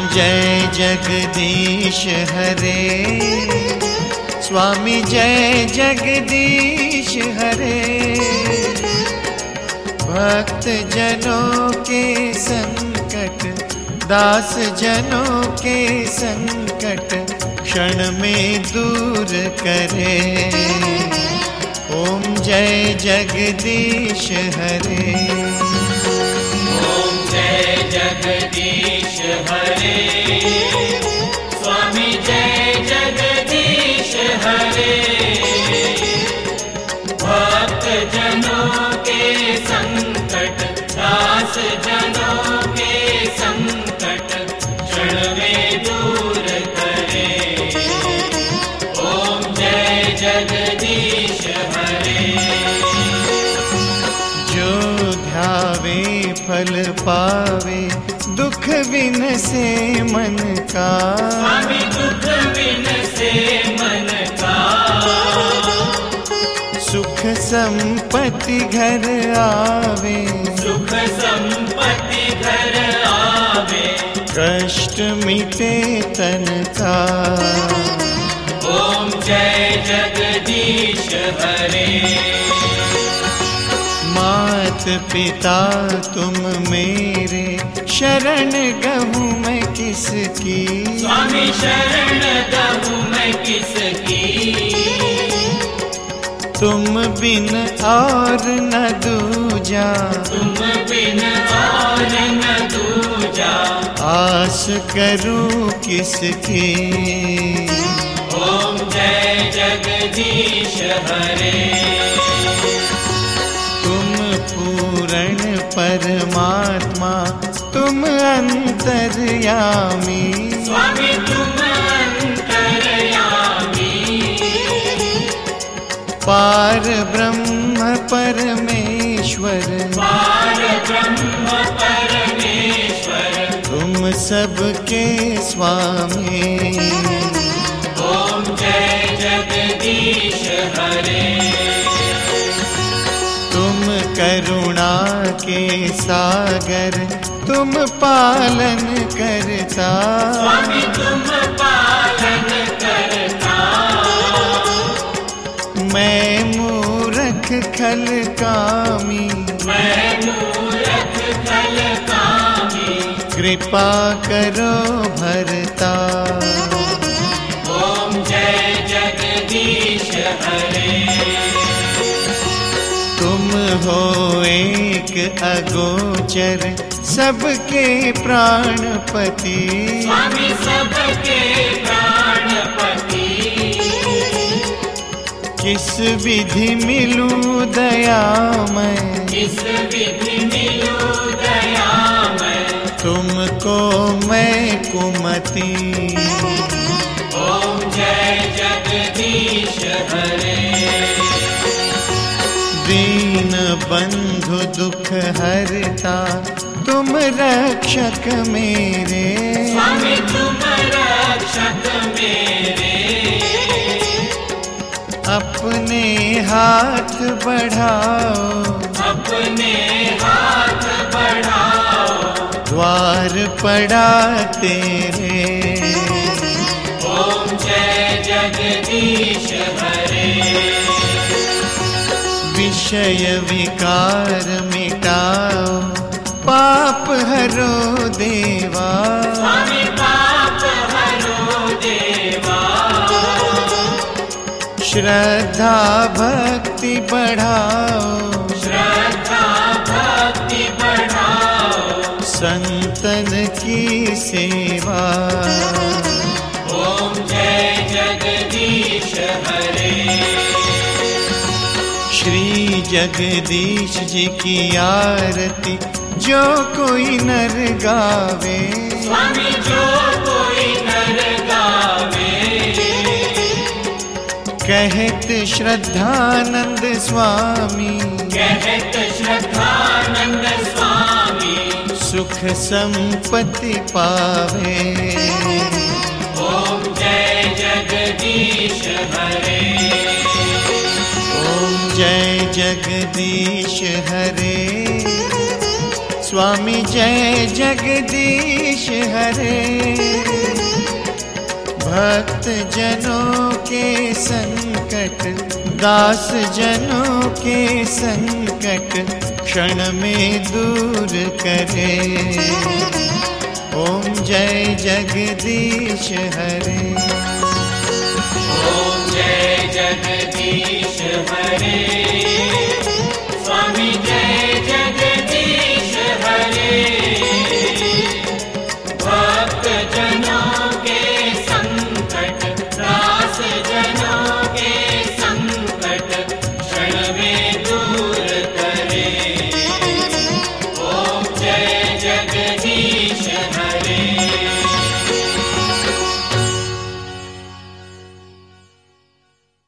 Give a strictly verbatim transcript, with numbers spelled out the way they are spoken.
जय जगदीश हरे, स्वामी जय जगदीश हरे। भक्त जनों के संकट, दास जनों के संकट क्षण में दूर करे। ओम जय जगदीश हरे। ओम जय जगदीश हरे, स्वामी जय जगदीश हरे। भक्त जनों के संकट, दास जनों के संकट क्षण में दूर करे। ओम जय जगदीश हरे। जो ध्यावे फल पावे, दुख बिन से मन का। स्वामी दुख बिन से मन का। सुख संपत्ति घर आवे, सुख संपत्ति घर आवे। कष्ट मिटे तन का। ओम जय जगदीश हरे। मात पिता तुम मेरे, शरण गहूँ मैं किसकी। स्वामी शरण गहूँ मैं किसकी। तुम बिन और न दूजा, तुम बिन और न दूजा। आस करूं किसकी। ओम जय जगदीश हरे। तुम पूर्ण परमात्मा, तुम अंतर्यामी। स्वामी तुम अंतर्यामी। पार ब्रह्म परमेश्वर, पार ब्रह्म परमेश्वर। तुम सबके स्वामी। ओम जय जगदीश हरे। तुम करुणा के सागर, तुम पालन करता। स्वामी तुम पालन करता। मैं मूर्ख खल कामी, मैं मूर्ख खल कामी। कृपा करो भरता। ओम जय जगदीश हरे। तुम हो एक अगोचर, सबके प्राणपति। स्वामी सबके प्राणपति। किस विधि मिलूं दयामय, किस विधि मिलूं दयामय। तुमको मैं कुमति। ओम जय जगदीश हरे। दीन बंधु दुख हरता, तुम रक्षक मेरे। स्वामी तुम रक्षक मेरे। अपने हाथ बढ़ाओ, अपने हाथ बढ़ाओ। द्वार पड़ा तेरे। ओम जय जगदीश हरे। विषय विकार मिटाओ, पाप हरो देवा। स्वामी पाप हरो देवा। श्रद्धा भक्ति बढ़ाओ, श्रद्धा भक्ति बढ़ाओ। संतन की सेवा। ओम जय जगदीश हरे। श्री जगदीश जी की आरती जो कोई नर गावे। स्वामी जो कोई नर गावे। कहत श्रद्धानंद स्वामी, कहत श्रद्धानंद स्वामी। सुख संपत्ति पावे। ओम जय जगदीश हरे। ओम जय जगदीश हरे, स्वामी जय जगदीश हरे। भक्त जनों के संकट, दास जनों के संकट क्षण में दूर करे। ओम जय जगदीश हरे। ओम जय जगदीश हरे।